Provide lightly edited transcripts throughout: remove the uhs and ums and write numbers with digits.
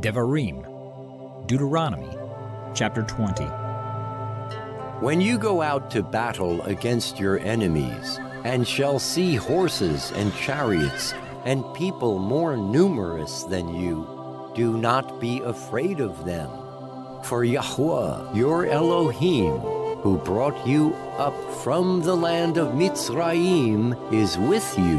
Devarim, Deuteronomy, chapter 20. When you go out to battle against your enemies, and shall see horses and chariots, and people more numerous than you, do not be afraid of them. For Yahweh, your Elohim, who brought you up from the land of Mitzrayim, is with you.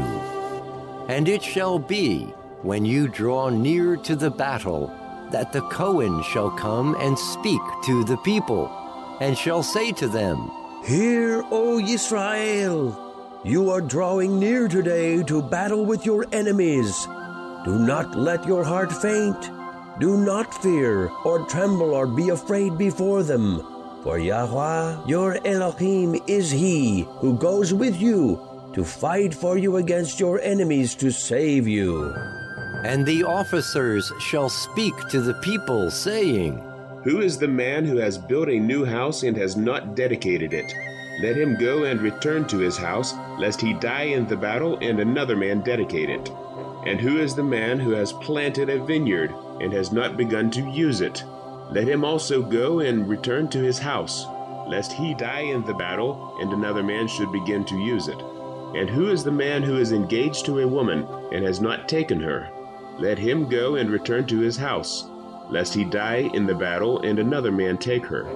And it shall be, when you draw near to the battle, that the Cohen shall come and speak to the people, and shall say to them, Hear, O Yisrael! You are drawing near today to battle with your enemies. Do not let your heart faint. Do not fear, or tremble, or be afraid before them. For Yahweh, your Elohim, is He who goes with you to fight for you against your enemies to save you. And the officers shall speak to the people, saying, Who is the man who has built a new house and has not dedicated it? Let him go and return to his house, lest he die in the battle and another man dedicate it. And who is the man who has planted a vineyard and has not begun to use it? Let him also go and return to his house, lest he die in the battle and another man should begin to use it. And who is the man who is engaged to a woman and has not taken her? Let him go and return to his house, lest he die in the battle and another man take her.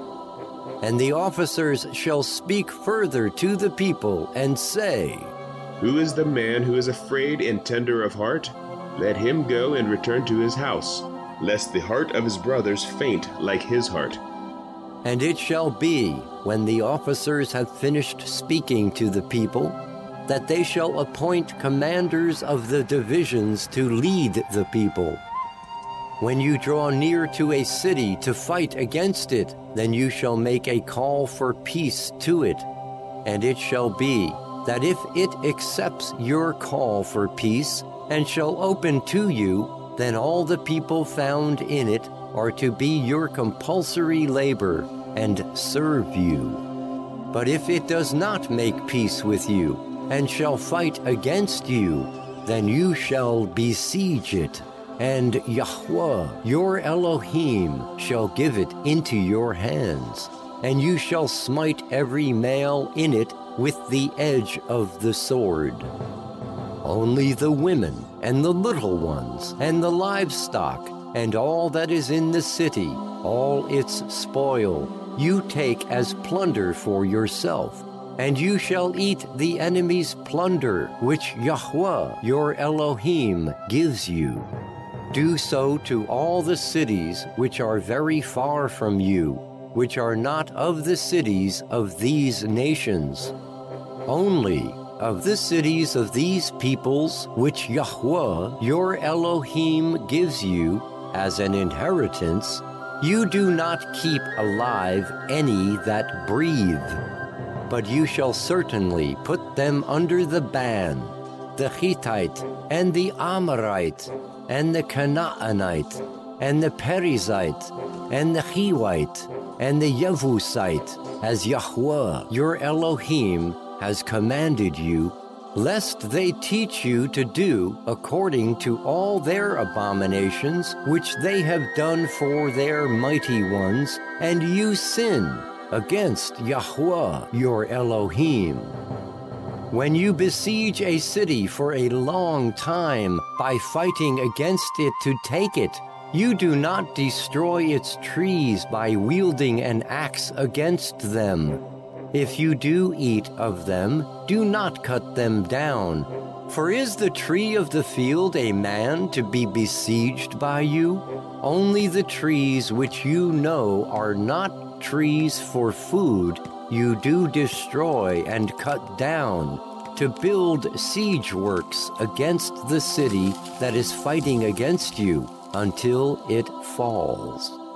And the officers shall speak further to the people and say, Who is the man who is afraid and tender of heart? Let him go and return to his house, lest the heart of his brothers faint like his heart. And it shall be, when the officers have finished speaking to the people, that they shall appoint commanders of the divisions to lead the people. When you draw near to a city to fight against it, then you shall make a call for peace to it. And it shall be that if it accepts your call for peace and shall open to you, then all the people found in it are to be your compulsory labor and serve you. But if it does not make peace with you and shall fight against you, then you shall besiege it. And Yahweh, your Elohim, shall give it into your hands, and you shall smite every male in it with the edge of the sword. Only the women, and the little ones, and the livestock, and all that is in the city, all its spoil, you take as plunder for yourself, and you shall eat the enemy's plunder, which Yahweh, your Elohim, gives you. Do so to all the cities which are very far from you, which are not of the cities of these nations. Only of the cities of these peoples which Yahweh, your Elohim, gives you as an inheritance, you do not keep alive any that breathe. But you shall certainly put them under the ban, the Hittite, and the Amorite, and the Canaanite, and the Perizzite, and the Hivite, and the Yebusite, as Yahweh, your Elohim, has commanded you, lest they teach you to do according to all their abominations which they have done for their mighty ones, and you sin against Yahweh, your Elohim. When you besiege a city for a long time by fighting against it to take it, you do not destroy its trees by wielding an axe against them. If you do eat of them, do not cut them down. For is the tree of the field a man to be besieged by you? Only the trees which you know are not trees for food you do destroy and cut down, to build siege works against the city that is fighting against you until it falls.